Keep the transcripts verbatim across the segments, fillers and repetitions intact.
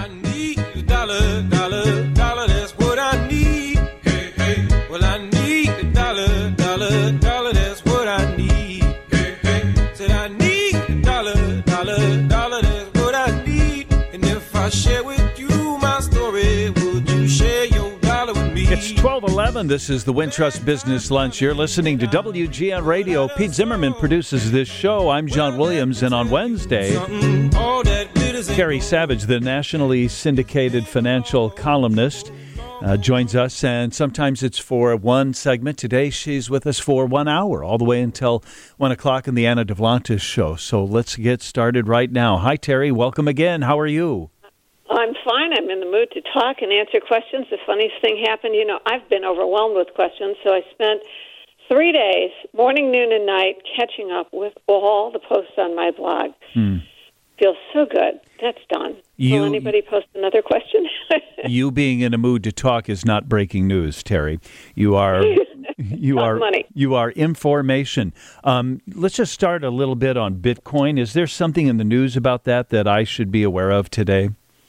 I need a dollar, dollar, dollar, that's what I need. Hey, hey. Well, I need a dollar, dollar, dollar, that's what I need. Hey, hey. Said I need a dollar, dollar, dollar, that's what I need. And if I share with you my story, would you share your dollar with me? It's twelve eleven. This is the Wintrust Business Lunch. You're listening to W G N Radio. Pete Zimmerman produces this show. I'm John Williams, and on Wednesday, Carrie Savage, the nationally syndicated financial columnist, uh, joins us, and sometimes it's for one segment. Today, she's with us for one hour, all the way until one o'clock in the Anna Devlantis show. So let's get started right now. Hi, Terry. Welcome again. How are you? I'm fine. I'm in the mood to talk and answer questions. The funniest thing happened, you know, I've been overwhelmed with questions, so I spent three days, morning, noon, and night, catching up with all the posts on my blog. Hmm. Feels so good. That's done. You, Will anybody post another question? You being in a mood to talk is not breaking news, Terry. You are you are money. You are information. Um, let's just start a little bit on Bitcoin. Is there something in the news about that that I should be aware of today?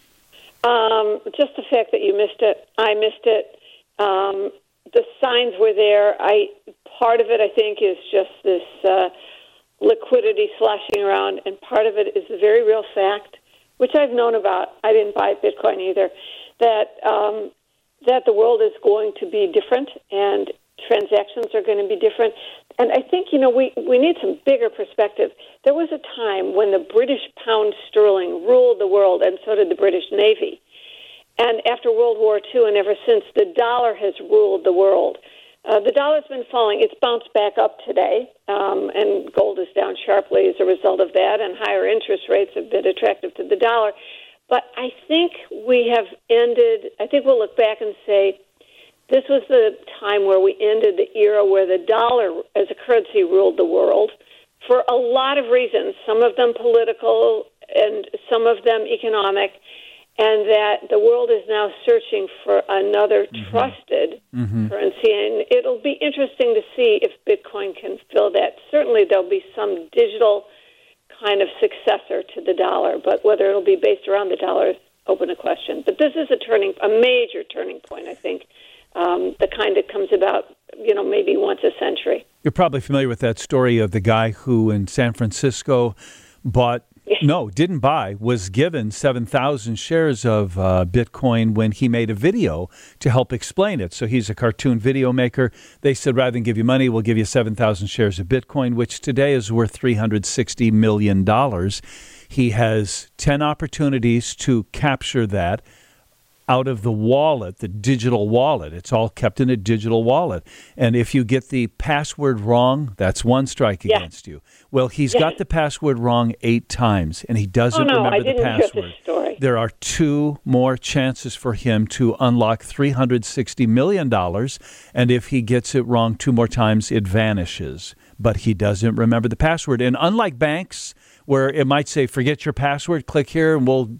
Um, just the fact that you missed it. I missed it. Um, the signs were there. I part of it, I think, is just this uh, liquidity sloshing around, and part of it is the very real fact, which I've known about. I didn't buy Bitcoin either. That um, that the world is going to be different, and transactions are going to be different. And I think, you know, we, we need some bigger perspective. There was a time when the British pound sterling ruled the world, and so did the British Navy. And after World War Two and ever since, the dollar has ruled the world. Uh, the dollar's been falling. It's bounced back up today, um, and gold is down sharply as a result of that, and higher interest rates have been attractive to the dollar. But I think we have ended, I think we'll look back and say, this was the time where we ended the era where the dollar as a currency ruled the world for a lot of reasons, some of them political and some of them economic, and that the world is now searching for another mm-hmm. trusted mm-hmm. currency. And it'll be interesting to see if Bitcoin can fill that. Certainly there'll be some digital kind of successor to the dollar, but whether it'll be based around the dollar is open to question. But this is a turning, a major turning point, I think. Um, the kind that comes about, you know, maybe once a century. You're probably familiar with that story of the guy who in San Francisco bought, no, didn't buy, was given seven thousand shares of uh, Bitcoin when he made a video to help explain it. So he's a cartoon video maker. They said, rather than give you money, we'll give you seven thousand shares of Bitcoin, which today is worth three hundred sixty million dollars. He has ten opportunities to capture that out of the wallet, the digital wallet. It's all kept in a digital wallet. And if you get the password wrong, that's one strike yeah. against you. Well, he's yeah. got the password wrong eight times, and he doesn't oh, no, remember I didn't the password. Hear this story. There are two more chances for him to unlock three hundred sixty million dollars, and if he gets it wrong two more times, it vanishes. But he doesn't remember the password. And unlike banks, where it might say, forget your password, click here, and we'll...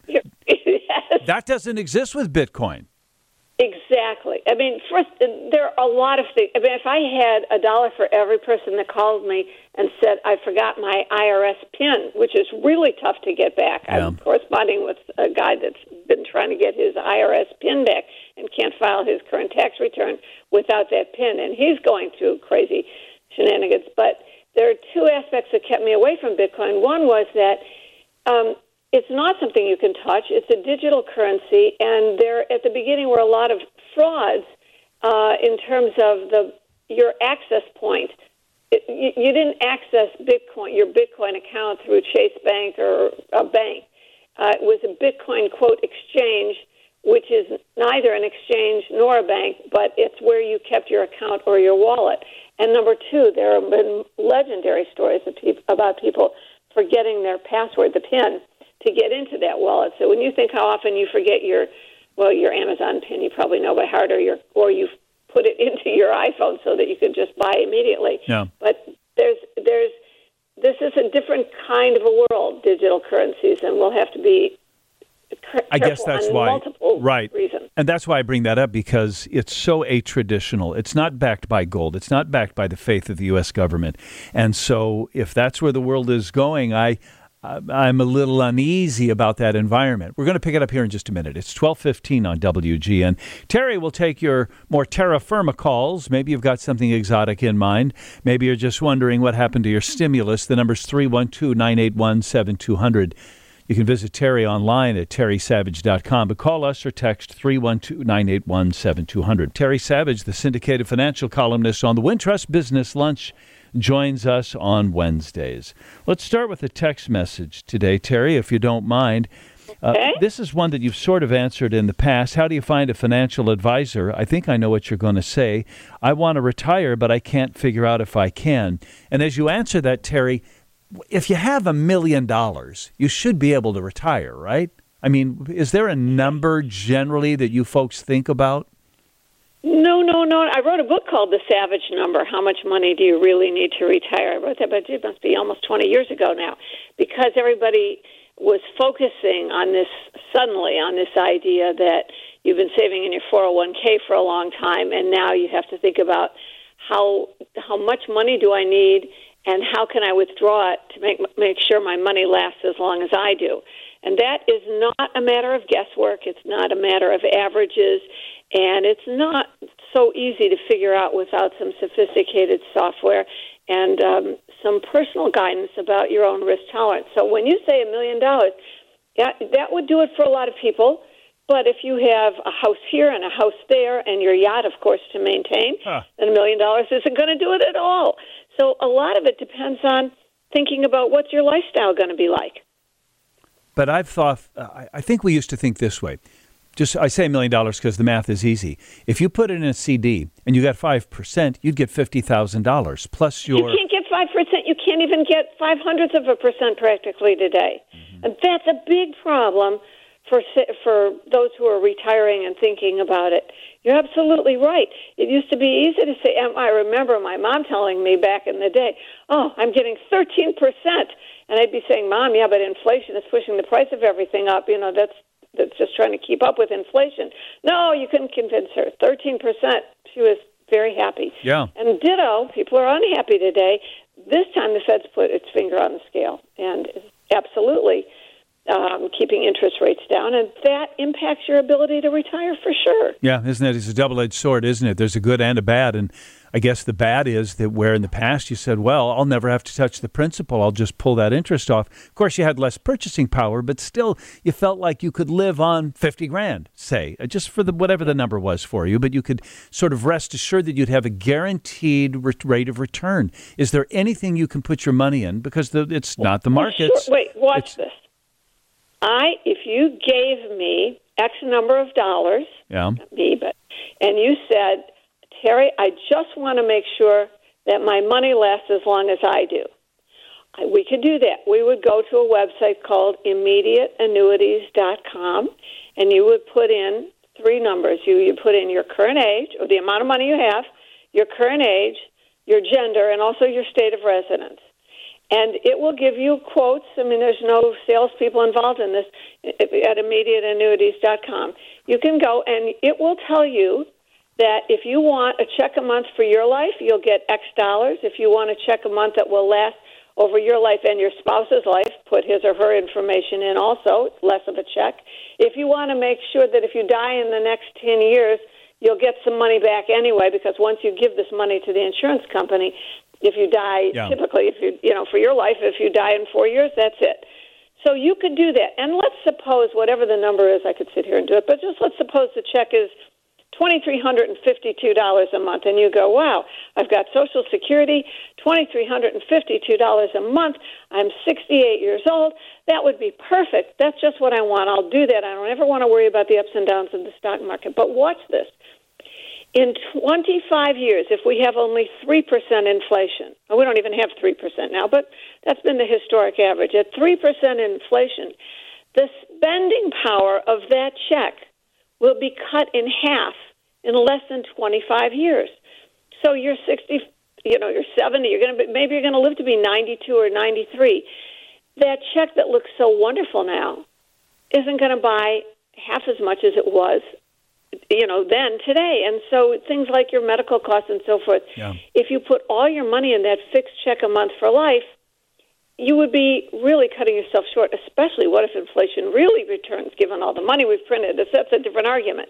That doesn't exist with Bitcoin. Exactly. I mean, first, there are a lot of things. I mean, if I had a dollar for every person that called me and said, I forgot my I R S PIN, which is really tough to get back. Yeah. I'm corresponding with a guy that's been trying to get his I R S PIN back and can't file his current tax return without that PIN, and he's going through crazy shenanigans. But there are two aspects that kept me away from Bitcoin. One was that um, it's not something you can touch. It's a digital currency, and there at the beginning were a lot of frauds uh, in terms of the your access point. It, you, you didn't access Bitcoin, your Bitcoin account through Chase Bank or a bank. Uh, it was a Bitcoin, quote, exchange, which is neither an exchange nor a bank, but it's where you kept your account or your wallet. And number two, there have been legendary stories of pe- about people forgetting their password, the PIN, to get into that wallet. So when you think how often you forget your, well, your Amazon PIN, you probably know by heart, or your, or you put it into your iPhone so that you could just buy immediately. Yeah. But there's, there's, this is a different kind of a world, digital currencies, and we'll have to be careful I guess that's on why, multiple right. reasons. And that's why I bring that up, because it's so atraditional. It's not backed by gold. It's not backed by the faith of the U S government. And so if that's where the world is going, I I'm a little uneasy about that environment. We're going to pick it up here in just a minute. It's twelve fifteen on W G N. Terry will take your more terra firma calls. Maybe you've got something exotic in mind. Maybe you're just wondering what happened to your stimulus. The number's three one two, nine eight one, seven two zero zero. You can visit Terry online at terry savage dot com, but call us or text three one two, nine eight one, seven two zero zero. Terry Savage, the syndicated financial columnist on the Wintrust Business Lunch, joins us on Wednesdays. Let's start with a text message today, Terry, if you don't mind. Uh, okay. This is one that you've sort of answered in the past. How do you find a financial advisor? I think I know what you're going to say. I want to retire, but I can't figure out if I can. And as you answer that, Terry, if you have a million dollars, you should be able to retire, right? I mean, is there a number generally that you folks think about? No, no, no. I wrote a book called The Savage Number. How much money do you really need to retire? I wrote that, but it must be almost twenty years ago now, because everybody was focusing on this, suddenly, on this idea that you've been saving in your four oh one k for a long time, and now you have to think about how how much money do I need, and how can I withdraw it to make make sure my money lasts as long as I do. And that is not a matter of guesswork. It's not a matter of averages. And it's not so easy to figure out without some sophisticated software and um, some personal guidance about your own risk tolerance. So when you say a million dollars, that, that would do it for a lot of people. But if you have a house here and a house there and your yacht, of course, to maintain, huh. then a million dollars isn't going to do it at all. So a lot of it depends on thinking about what's your lifestyle going to be like. But I've thought, uh, I think we used to think this way. Just I say a million dollars because the math is easy. If you put it in a C D and you got five percent, you'd get fifty thousand dollars plus your... You can't get five percent. You can't even get five hundredths of a percent practically today. Mm-hmm. And that's a big problem for for those who are retiring and thinking about it. You're absolutely right. It used to be easy to say, I remember my mom telling me back in the day, oh, I'm getting thirteen percent. And I'd be saying, Mom, yeah, but inflation is pushing the price of everything up. You know, that's that's just trying to keep up with inflation. No, you couldn't convince her. thirteen percent. She was very happy. Yeah. And ditto, people are unhappy today. This time the Fed's put its finger on the scale and is absolutely um, keeping interest rates down, and that impacts your ability to retire for sure. Yeah, isn't it? It's a double-edged sword, isn't it? There's a good and a bad, and I guess the bad is that where in the past you said, well, I'll never have to touch the principal. I'll just pull that interest off. Of course, you had less purchasing power, but still you felt like you could live on fifty grand, say, just for the whatever the number was for you, but you could sort of rest assured that you'd have a guaranteed rate of return. Is there anything you can put your money in? Because the, it's not the market. Well, sure. Wait, watch this. I, if you gave me X number of dollars, yeah. not me, but, and you said, Terry, I just want to make sure that my money lasts as long as I do. We could do that. We would go to a website called immediate annuities dot com, and you would put in three numbers. You you put in your current age, or the amount of money you have, your current age, your gender, and also your state of residence. And it will give you quotes. I mean, there's no salespeople involved in this at immediate annuities dot com. You can go, and it will tell you that if you want a check a month for your life, you'll get X dollars. If you want a check a month that will last over your life and your spouse's life, put his or her information in also. It's less of a check. If you want to make sure that if you die in the next ten years, you'll get some money back anyway, because once you give this money to the insurance company, if you die, yeah. typically, if you you know, for your life, if you die in four years, that's it. So you could do that. And let's suppose, whatever the number is, I could sit here and do it, but just let's suppose the check is two thousand three hundred fifty-two dollars a month, and you go, wow, I've got Social Security, two thousand three hundred fifty-two dollars a month, I'm sixty-eight years old, that would be perfect. That's just what I want. I'll do that. I don't ever want to worry about the ups and downs of the stock market. But watch this. In twenty-five years, if we have only three percent inflation, well, we don't even have three percent now, but that's been the historic average. At three percent inflation, the spending power of that check will be cut in half in less than twenty-five years. So you're sixty, you know, you're seventy, you're going to be, maybe you're going to live to be ninety-two or ninety-three. That check that looks so wonderful now isn't going to buy half as much as it was, you know, then today. And so things like your medical costs and so forth, yeah. if you put all your money in that fixed check a month for life, you would be really cutting yourself short, especially what if inflation really returns, given all the money we've printed? That's a different argument.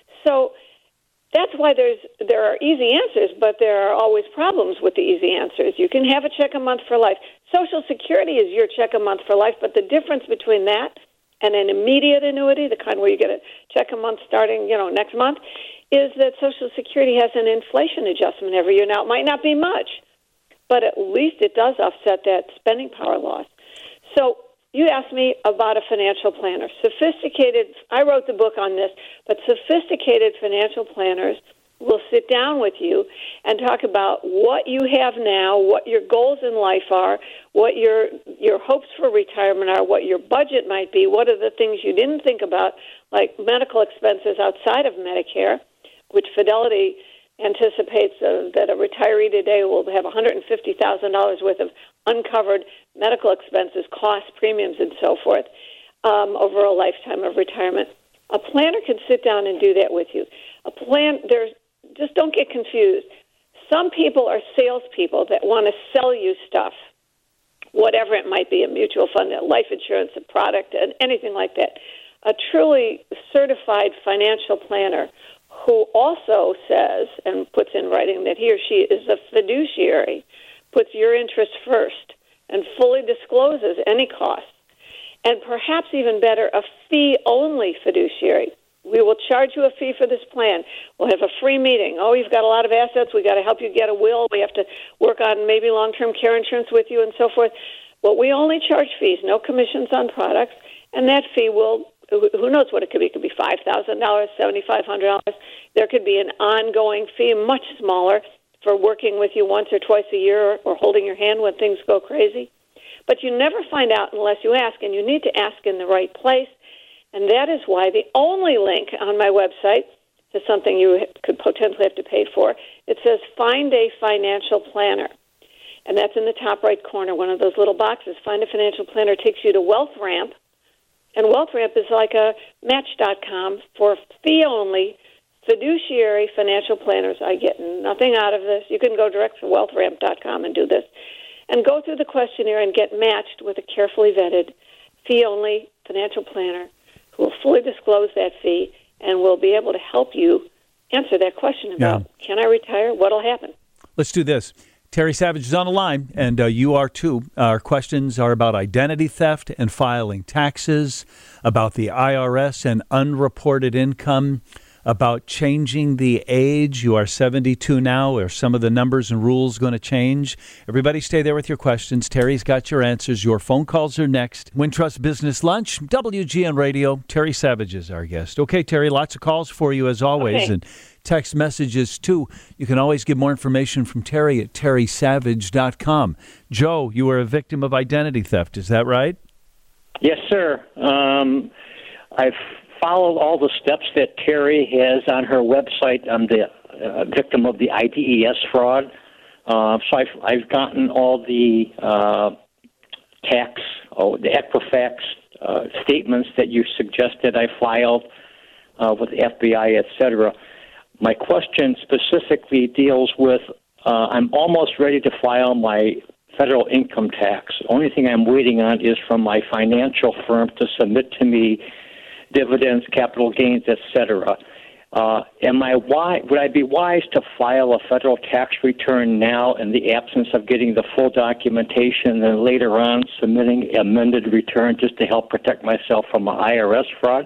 So that's why there's there are easy answers, but there are always problems with the easy answers. You can have a check a month for life. Social Security is your check a month for life, but the difference between that and an immediate annuity, the kind where you get a check a month starting, you know, next month, is that Social Security has an inflation adjustment every year. Now, it might not be much, but at least it does offset that spending power loss. So you asked me about a financial planner. Sophisticated, I wrote the book on this, but sophisticated financial planners will sit down with you and talk about what you have now, what your goals in life are, what your your hopes for retirement are, what your budget might be, what are the things you didn't think about, like medical expenses outside of Medicare, which Fidelity anticipates uh, that a retiree today will have one hundred fifty thousand dollars worth of uncovered medical expenses, costs, premiums, and so forth um, over a lifetime of retirement. A planner can sit down and do that with you. A plan, there's just don't get confused. Some people are salespeople that want to sell you stuff, whatever it might be, a mutual fund, a life insurance, a product, and anything like that. A truly certified financial planner who also says and puts in writing that he or she is a fiduciary, puts your interest first, and fully discloses any costs. And perhaps even better, a fee-only fiduciary. We will charge you a fee for this plan. We'll have a free meeting. Oh, you've got a lot of assets. We've got to help you get a will. We have to work on maybe long-term care insurance with you and so forth. But we only charge fees, no commissions on products, and that fee will, who knows what it could be. It could be five thousand dollars, seven thousand five hundred dollars. There could be an ongoing fee, much smaller, for working with you once or twice a year or holding your hand when things go crazy. But you never find out unless you ask, and you need to ask in the right place. And that is why the only link on my website to something you could potentially have to pay for, it says Find a Financial Planner. And that's in the top right corner, one of those little boxes. Find a Financial Planner takes you to WealthRamp. And WealthRamp is like a match dot com for fee-only fiduciary financial planners. I get nothing out of this. You can go direct to wealth ramp dot com and do this. And go through the questionnaire and get matched with a carefully vetted fee-only financial planner who will fully disclose that fee and will be able to help you answer that question about, yeah. Can I retire? What'll happen? Let's do this. Terry Savage is on the line, and uh, you are too. Our questions are about identity theft and filing taxes, about the I R S and unreported income, about changing the age. You are seventy-two now. Are some of the numbers and rules going to change? Everybody stay there with your questions. Terry's got your answers. Your phone calls are next. Wintrust Business Lunch, W G N Radio. Terry Savage is our guest. Okay, Terry, lots of calls for you as always, okay. And text messages too. You can always get more information from Terry at terry savage dot com. Joe, you were a victim of identity theft. Is that right? Yes, sir. Um, I've followed all the steps that Terry has on her website. I'm the uh, victim of the I D E S fraud. Uh, so I've, I've gotten all the uh, tax, oh, the Equifax uh, statements that you suggested I filed uh, with the F B I, et cetera. My question specifically deals with, uh, I'm almost ready to file my federal income tax. The only thing I'm waiting on is from my financial firm to submit to me dividends, capital gains, et cetera. Uh, am I wise, would I be wise to file a federal tax return now in the absence of getting the full documentation and then later on submitting an amended return just to help protect myself from an I R S fraud?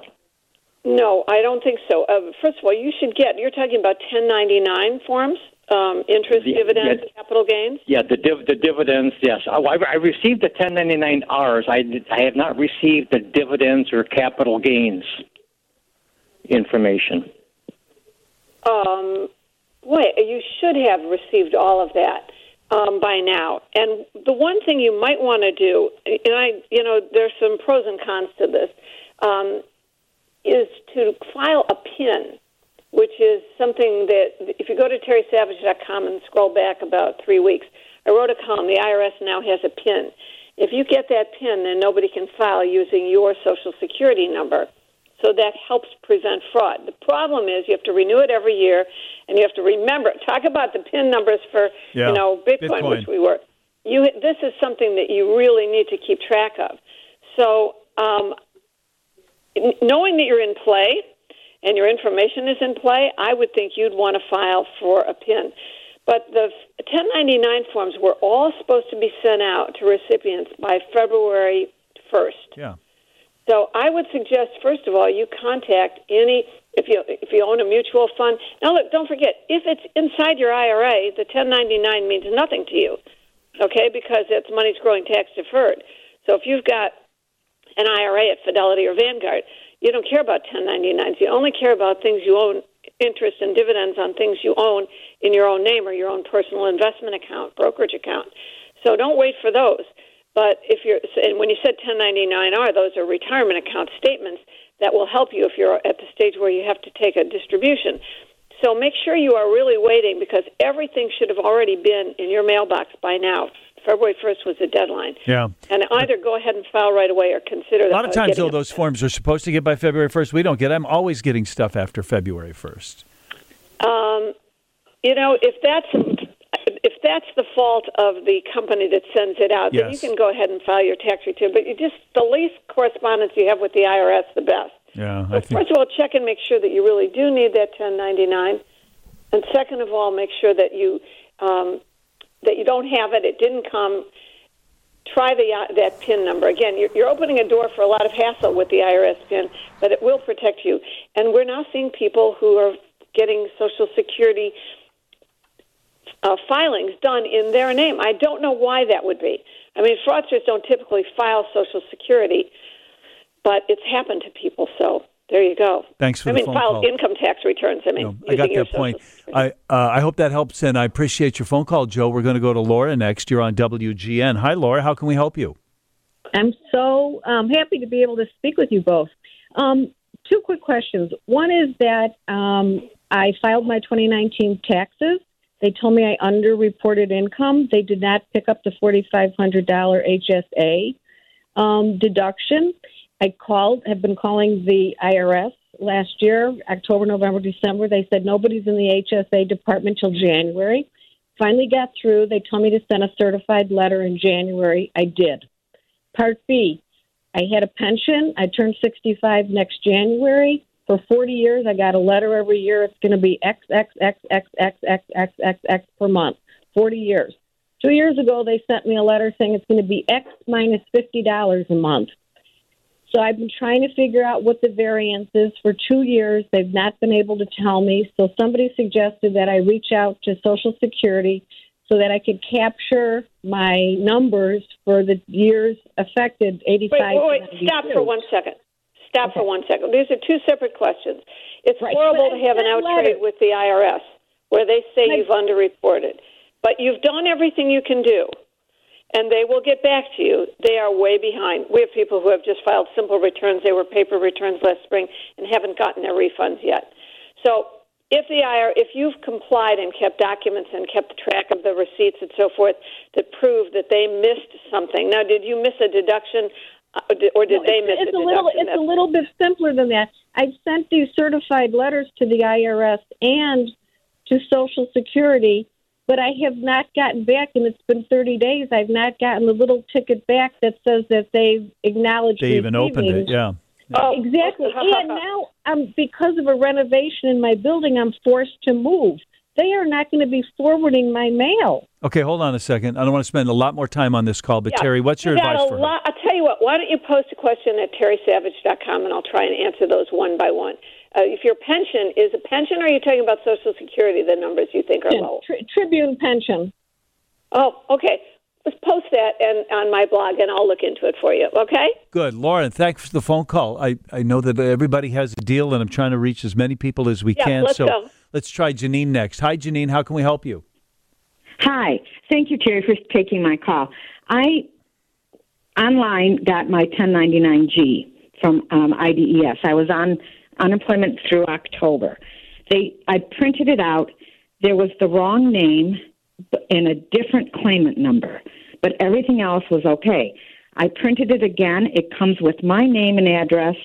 No, I don't think so. Uh, first of all, you should get, you're talking about ten ninety-nine forms, um, interest, the, dividends, yeah, capital gains? Yeah, the div- the dividends, yes. I, I received the ten ninety-nine R's. I, I have not received the dividends or capital gains information. Um, boy, you should have received all of that um, by now. And the one thing you might want to do, and I, you know, there's some pros and cons to this, um, is to file a P I N, which is something that, if you go to terry savage dot com and scroll back about three weeks, I wrote a column, the I R S now has a P I N. If you get that P I N, then nobody can file using your Social Security number. So that helps prevent fraud. The problem is you have to renew it every year, and you have to remember. Talk about the P I N numbers for, yeah. you know, Bitcoin, Bitcoin, which we were. you this is something that you really need to keep track of. So um, knowing that you're in play and your information is in play, I would think you'd want to file for a P I N. But the ten ninety-nine forms were all supposed to be sent out to recipients by February first. Yeah. So I would suggest, first of all, you contact any, if you if you own a mutual fund. Now, look, don't forget, if it's inside your I R A, the ten ninety-nine means nothing to you, okay, because it's money's growing tax deferred. So if you've got an I R A at Fidelity or Vanguard, you don't care about ten ninety-nines. You only care about things you own, interest and dividends on things you own in your own name or your own personal investment account, brokerage account. So don't wait for those. But if you're, and when you said ten ninety-nine R, those are retirement account statements that will help you if you're at the stage where you have to take a distribution. So make sure you are really waiting, because everything should have already been in your mailbox by now. February first was the deadline. Yeah. And either go ahead and file right away or consider that. A lot of times, though, it. those forms are supposed to get by February first. We don't get. I'm always getting stuff after February first. Um, you know, if that's if that's the fault of the company that sends it out, then Yes. you can go ahead and file your tax return. But you just the least correspondence you have with the I R S, the best. Yeah. So I think. first of all, check and make sure that you really do need that ten ninety-nine, and second of all, make sure that you um, that you don't have it. It didn't come. Try the uh, that P I N number. Again, you're, you're opening a door for a lot of hassle with the I R S P I N, but it will protect you. And we're now seeing people who are getting Social Security uh, filings done in their name. I don't know why that would be. I mean, fraudsters don't typically file Social Security, but it's happened to people, so there you go. Thanks for I the mean, phone file call. income tax returns. I mean, No, I got using your that point. Social Security. I uh, I hope that helps, and I appreciate your phone call, Joe. We're going to go to Laura next. You're on W G N. Hi, Laura. How can we help you? I'm so um, happy to be able to speak with you both. Um, two quick questions. One is that um, I filed my twenty nineteen taxes. They told me I underreported income. They did not pick up the forty-five hundred dollars H S A um, deduction. I called, have been calling the I R S last year, October, November, December. They said nobody's in the H S A department till January. Finally got through. They told me to send a certified letter in January. I did. Part B, I had a pension. I turned sixty-five next January. For forty years, I got a letter every year. It's going to be X, X, X, X, X, X, X, X, X per month. forty years. Two years ago, they sent me a letter saying it's going to be X minus fifty dollars a month. So I've been trying to figure out what the variance is for two years. They've not been able to tell me. So somebody suggested that I reach out to Social Security so that I could capture my numbers for the years affected, eighty-five Wait, wait, wait. Stop for one second. Stop okay. for one second. These are two separate questions. It's right. horrible to have an out-trade with the I R S where they say right. you've underreported. But you've done everything you can do, and they will get back to you. They are way behind. We have people who have just filed simple returns. They were paper returns last spring and haven't gotten their refunds yet. So if the I R S, if you've complied and kept documents and kept track of the receipts and so forth that prove that they missed something. Now, did you miss a deduction, uh, or did no, they it's, miss it's a deduction? A little, it's a little bit simpler than that. I've sent these certified letters to the I R S and to Social Security, but I have not gotten back, and it's been thirty days. I've not gotten the little ticket back that says that they've acknowledged They even opened it, yeah. yeah. Oh, exactly. And now, um, because of a renovation in my building, I'm forced to move. They are not going to be forwarding my mail. Okay, hold on a second. I don't want to spend a lot more time on this call, but yeah. Terry, what's your you got advice a for lot, her? I'll tell you what, why don't you post a question at terry savage dot com, and I'll try and answer those one by one. Uh, if your pension is a pension, or are you talking about Social Security, the numbers you think are low? Tri- Tribune pension. Oh, okay. Let's post that and on my blog, and I'll look into it for you, okay? Good. Lauren, thanks for the phone call. I, I know that everybody has a deal, and I'm trying to reach as many people as we yeah, can. Let's so go. let's try Janine next. Hi, Janine. How can we help you? Hi. Thank you, Terry, for taking my call. I online got my ten ninety-nine G from um, I D E S. I was on unemployment through October. They, I printed it out. There was the wrong name and a different claimant number, but everything else was okay. I printed it again. It comes with my name and address,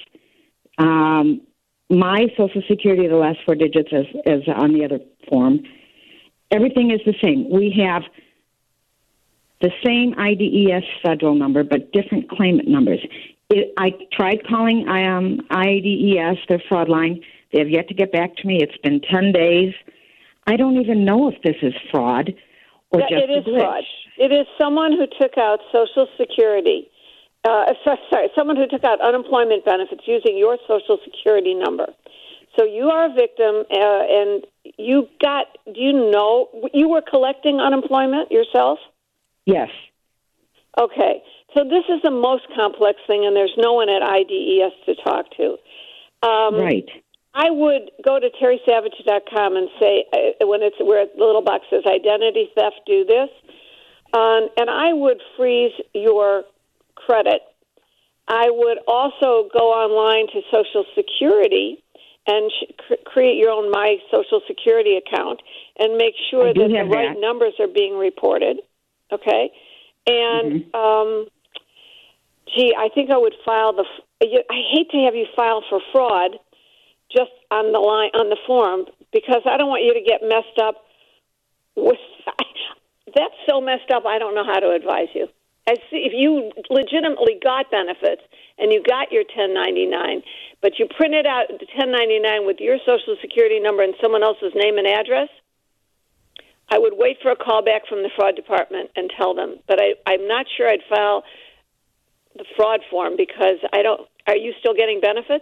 um, my Social Security, the last four digits as, as on the other form. Everything is the same. We have the same I D E S federal number, but different claimant numbers. It, I tried calling um, I D E S, their fraud line. They have yet to get back to me. It's been ten days. I don't even know if this is fraud or Yeah, just it is a glitch. fraud. It is someone who took out Social Security. Uh, sorry, sorry, someone who took out unemployment benefits using your Social Security number. So you are a victim, uh, and you got. Do you know you were collecting unemployment yourself? Yes. Okay. So this is the most complex thing, and there's no one at I D E S to talk to. Um, Right. I would go to terry savage dot com and say, uh, when it's where the little box says identity theft, do this. Um, and I would freeze your credit. I would also go online to Social Security and sh- cr- create your own My Social Security account and make sure I that do the have right that. numbers are being reported. Okay? And, Mm-hmm. um, gee, I think I would file the. F- I hate to have you file for fraud just on the line on the form because I don't want you to get messed up with. That's so messed up. I don't know how to advise you. I see if you legitimately got benefits and you got your ten ninety-nine, but you printed out the ten ninety-nine with your Social Security number and someone else's name and address, I would wait for a call back from the fraud department and tell them. But I, I'm not sure I'd file the fraud form because I don't. Are you still getting benefits?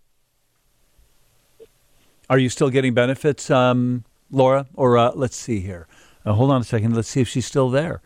Are you still getting benefits, um, Laura? Or uh, let's see here. Uh, hold on a second. Let's see if she's still there.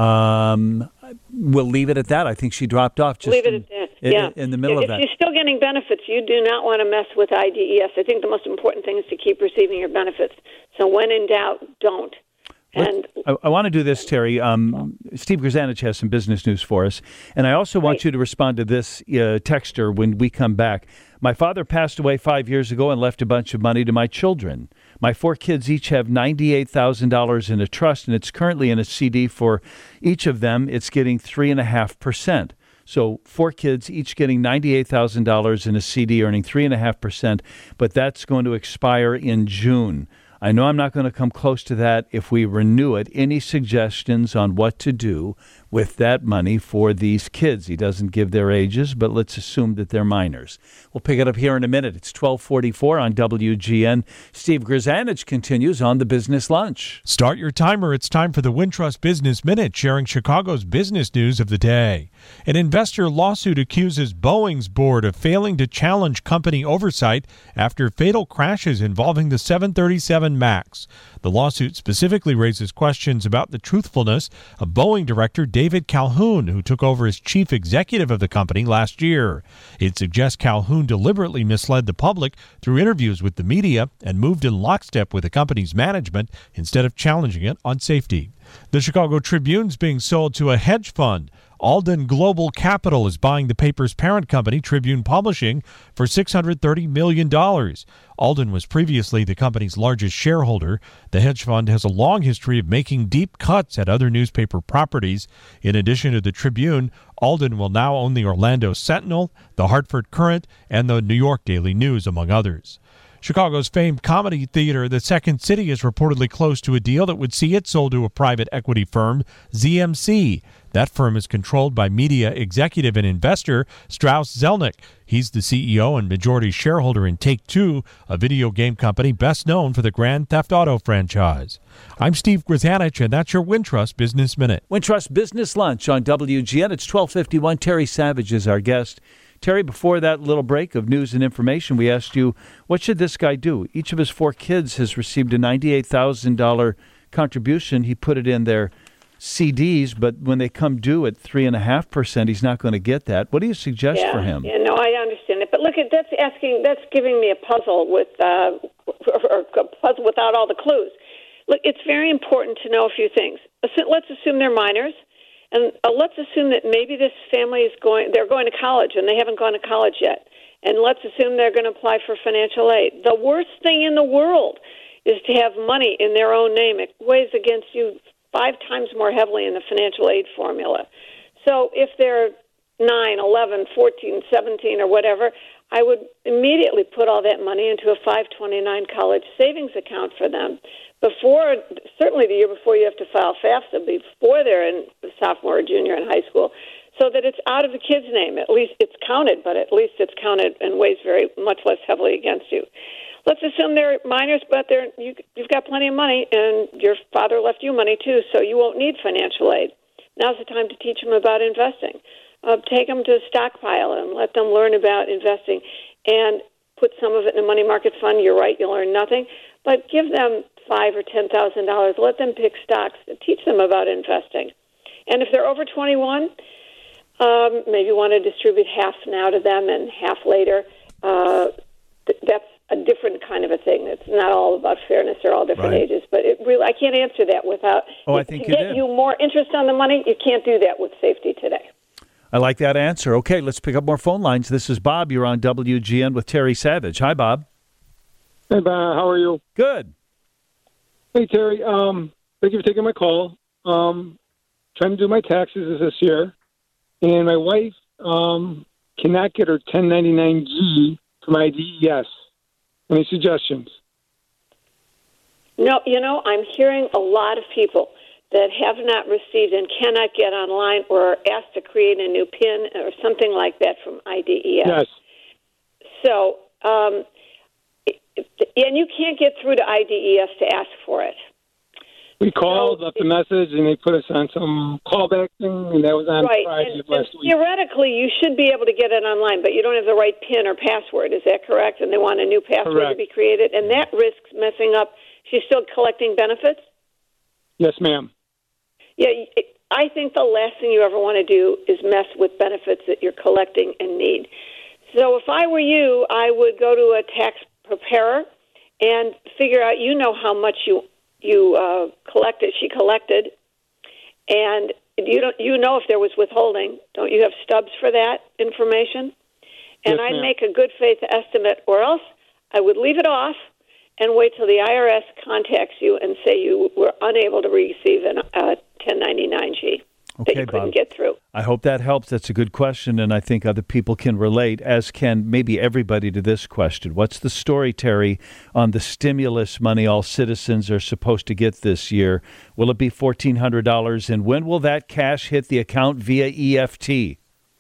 Um, we'll leave it at that. I think she dropped off just Leave it in, at that. in, Yeah. in the middle if of that. If you're still getting benefits, you do not want to mess with I D E S. I think the most important thing is to keep receiving your benefits. So when in doubt, don't. And I, I want to do this, Terry. Um, Steve Grzanich has some business news for us. And I also want Right. you to respond to this uh, texter when we come back. My father passed away five years ago and left a bunch of money to my children. My four kids each have ninety-eight thousand dollars in a trust, and it's currently in a C D for each of them. It's getting three point five percent. So four kids each getting ninety-eight thousand dollars in a C D, earning three point five percent, but that's going to expire in June. I know I'm not going to come close to that if we renew it. Any suggestions on what to do with that money for these kids? He doesn't give their ages, but let's assume that they're minors. We'll pick it up here in a minute. It's twelve forty-four on W G N. Steve Grzanich continues on the Business Lunch. Start your timer. It's time for the Wintrust Business Minute, sharing Chicago's business news of the day. An investor lawsuit accuses Boeing's board of failing to challenge company oversight after fatal crashes involving the seven thirty-seven MAX. The lawsuit specifically raises questions about the truthfulness of Boeing director David Calhoun, who took over as chief executive of the company last year. It suggests Calhoun deliberately misled the public through interviews with the media and moved in lockstep with the company's management instead of challenging it on safety. The Chicago Tribune's being sold to a hedge fund. Alden Global Capital is buying the paper's parent company, Tribune Publishing, for six hundred thirty million dollars. Alden was previously the company's largest shareholder. The hedge fund has a long history of making deep cuts at other newspaper properties. In addition to the Tribune, Alden will now own the Orlando Sentinel, the Hartford Courant, and the New York Daily News, among others. Chicago's famed comedy theater, the Second City, is reportedly close to a deal that would see it sold to a private equity firm, Z M C. That firm is controlled by media executive and investor Strauss Zelnick. He's the C E O and majority shareholder in Take-Two, a video game company best known for the Grand Theft Auto franchise. I'm Steve Grzanich, and that's your Wintrust Business Minute. Wintrust Business Lunch on W G N. It's twelve fifty-one. Terry Savage is our guest. Terry, before that little break of news and information, we asked you, what should this guy do? Each of his four kids has received a ninety-eight thousand dollars contribution. He put it in their C Ds, but when they come due at three point five percent, he's not going to get that. What do you suggest yeah, for him? Yeah, no, I understand it. But look, at that's asking, that's giving me a puzzle with, uh, or a puzzle without all the clues. Look, it's very important to know a few things. Let's assume they're minors. And uh, let's assume that maybe this family is going, they're going to college and they haven't gone to college yet. And let's assume they're going to apply for financial aid. The worst thing in the world is to have money in their own name. It weighs against you five times more heavily in the financial aid formula. So if they're nine, eleven, fourteen, seventeen, or whatever, I would immediately put all that money into a five twenty-nine college savings account for them. Before, certainly the year before you have to file FAFSA, before they're in sophomore or junior in high school, so that it's out of the kid's name. At least it's counted, but at least it's counted and weighs very much less heavily against you. Let's assume they're minors, but they're, you, you've got plenty of money, and your father left you money too, so you won't need financial aid. Now's the time to teach them about investing. Uh, take them to stockpile and let them learn about investing, and put some of it in a money market fund. You're right, you'll earn nothing, but give them five or ten thousand dollars. Let them pick stocks. Teach them about investing. And if they're over twenty-one, um, maybe you want to distribute half now to them and half later. Uh, th- that's a different kind of a thing. It's not all about fairness. They're all different Right. ages, but it really, I can't answer that without. Oh, I think to you get did. you more interest on the money, you can't do that with safety today. I like that answer. Okay, let's pick up more phone lines. This is Bob. You're on W G N with Terry Savage. Hi, Bob. Hey, Bob. How are you? Good. Hey, Terry. Um, thank you for taking my call. Um, trying to do my taxes this year, and my wife um, cannot get her ten ninety-nine G from I D E S. Any suggestions? No, you know, I'm hearing a lot of people that have not received and cannot get online or are asked to create a new PIN or something like that from I D E S. Yes. So, um, and you can't get through to I D E S to ask for it. We called, So left a message, and they put us on some callback thing, and that was on Right, Friday and, of last and week. theoretically, you should be able to get it online, but you don't have the right PIN or password. Is that correct? And they want a new password Correct. to be created, and that risks messing up. She's still collecting benefits? Yes, ma'am. Yeah, I think the last thing you ever want to do is mess with benefits that you're collecting and need. So if I were you, I would go to a tax preparer and figure out, you know how much you you uh, collected, she collected, and you don't you know if there was withholding. Don't you have stubs for that information? And Yes, I'd ma'am. make a good faith estimate, or else I would leave it off and wait till the I R S contacts you and say you were unable to receive a uh, ten ninety-nine G that Okay, you couldn't Bob. get through. I hope that helps. That's a good question, and I think other people can relate, as can maybe everybody, to this question. What's the story, Terry, on the stimulus money all citizens are supposed to get this year? Will it be fourteen hundred dollars, and when will that cash hit the account via E F T?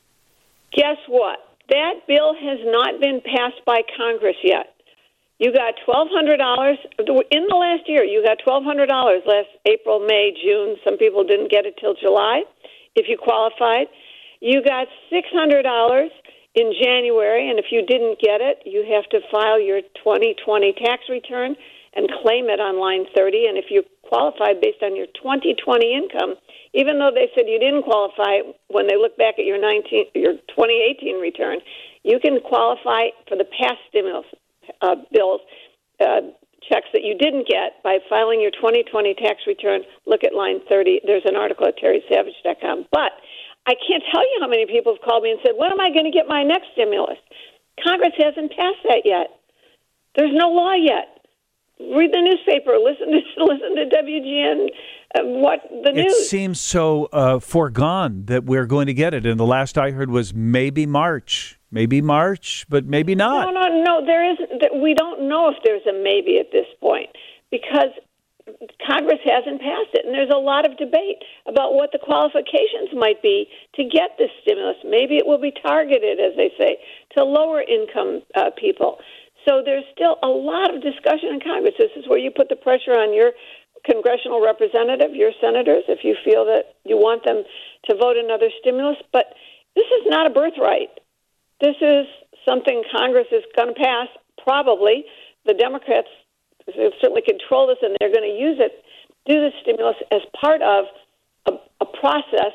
Guess what? That bill has not been passed by Congress yet. You got twelve hundred dollars in the last year. You got twelve hundred dollars last April, May, June. Some people didn't get it till July, if you qualified. You got six hundred dollars in January, and if you didn't get it, you have to file your twenty twenty tax return and claim it on line thirty. And if you qualified based on your twenty twenty income, even though they said you didn't qualify when they look back at your nineteen, your twenty eighteen return, you can qualify for the past stimulus Uh, bills, uh, checks that you didn't get by filing your twenty twenty tax return. Look at line thirty. There's an article at terry savage dot com. But I can't tell you how many people have called me and said, when am I going to get my next stimulus? Congress hasn't passed that yet. There's no law yet. Read the newspaper. Listen to listen to W G N. Uh, what the It news? seems so uh, foregone that we're going to get it, and the last I heard was maybe March. Maybe March, but maybe not. No, no, no. There isn't. We don't know if there's a maybe at this point because Congress hasn't passed it, and there's a lot of debate about what the qualifications might be to get this stimulus. Maybe it will be targeted, as they say, to lower income uh, people. So there's still a lot of discussion in Congress. This is where you put the pressure on your congressional representative, your senators, if you feel that you want them to vote another stimulus. But this is not a birthright. This is something Congress is going to pass, probably. The Democrats certainly control this, and they're going to use it, do the stimulus as part of a, a process,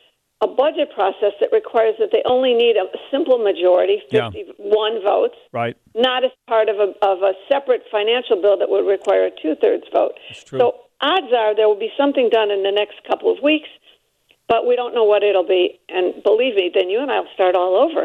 a budget process that requires that they only need a simple majority, Yeah. fifty-one votes, Right. not as part of a, of a separate financial bill that would require a two-thirds vote. That's true. So odds are there will be something done in the next couple of weeks, but we don't know what it'll be. And believe me, then you and I will start all over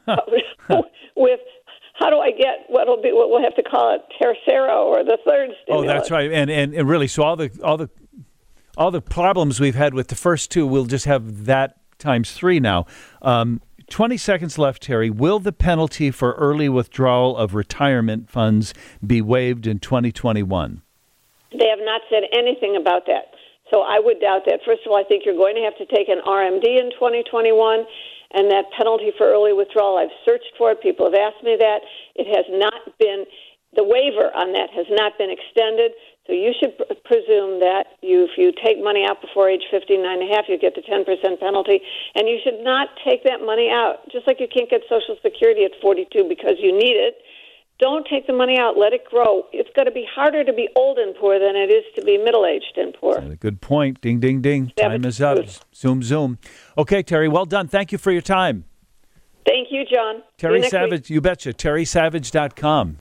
with how do I get what'll be what we'll have to call it tercero or the third stimulus. Oh, that's right. And, and and really, so all the all the all the problems we've had with the first two, we'll just have that times three now. Um, twenty seconds left, Terry. Will the penalty for early withdrawal of retirement funds be waived in twenty twenty-one? They have not said anything about that. So I would doubt that. First of all, I think you're going to have to take an R M D in twenty twenty-one, and that penalty for early withdrawal, I've searched for it. People have asked me that. It has not been, the waiver on that has not been extended. So you should pr- presume that you, if you take money out before age fifty-nine and a half, you get the ten percent penalty. And you should not take that money out. Just like you can't get Social Security at forty-two because you need it. Don't take the money out. Let it grow. It's going to be harder to be old and poor than it is to be middle-aged and poor. Good point. Ding, ding, ding. Time is up. Zoom, zoom. Okay, Terry, well done. Thank you for your time. Thank you, John. Terry Savage, you betcha. Terry Savage dot com.